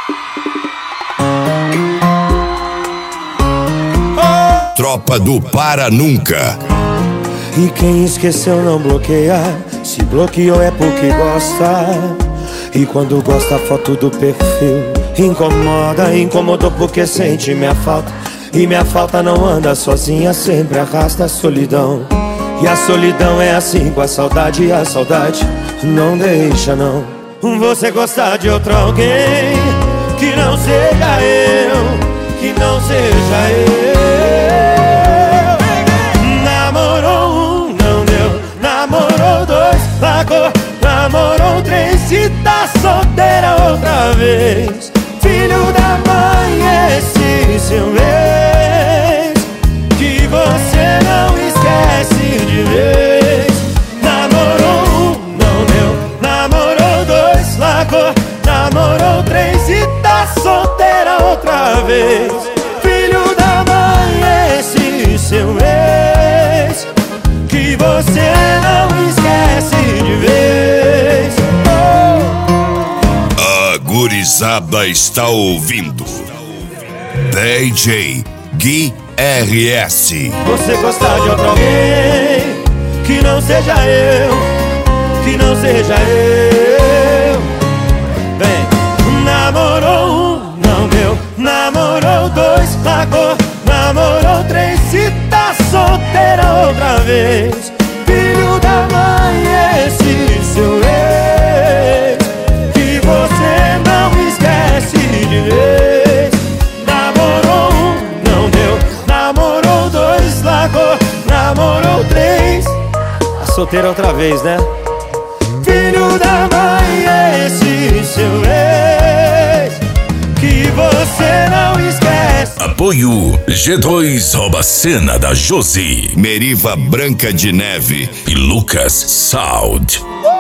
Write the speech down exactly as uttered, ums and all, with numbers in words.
Tropa do Para Nunca. E quem esqueceu não bloqueia, se bloqueou é porque gosta. E quando gosta a foto do perfil incomoda, incomodou porque sente minha falta. E minha falta não anda sozinha, sempre arrasta a solidão. E a solidão é assim com a saudade, e a saudade não deixa não. Você gostar de outro alguém que não seja eu, que não seja eu. Namorou um, não deu, namorou dois, largou, namorou três, se tá solteira outra vez. Filho da mãe, esse seu ex, que você não esquece de vez. Namorou um, não deu, namorou dois, largou, namorou três, e tá solteira outra vez. Filho da mãe, esse seu ex, que você não esquece de vez. A gurizada está ouvindo D J Gui R S. Você gostar de outro alguém que não seja eu, que não seja eu. Vem. Namorou um, não deu, namorou dois, largou, namorou três, se tá solteira outra vez. Filho da mãe, esse seu ex, que você não esquece de vez. Namorou um, não deu, namorou dois, largou, namorou três, tá solteira outra vez, né? Filho da mãe, esse seu ex, que você não esquece. Apoio G dois Rouba Cena da Josi, Meriva Branca de Neve e Lucas Sound.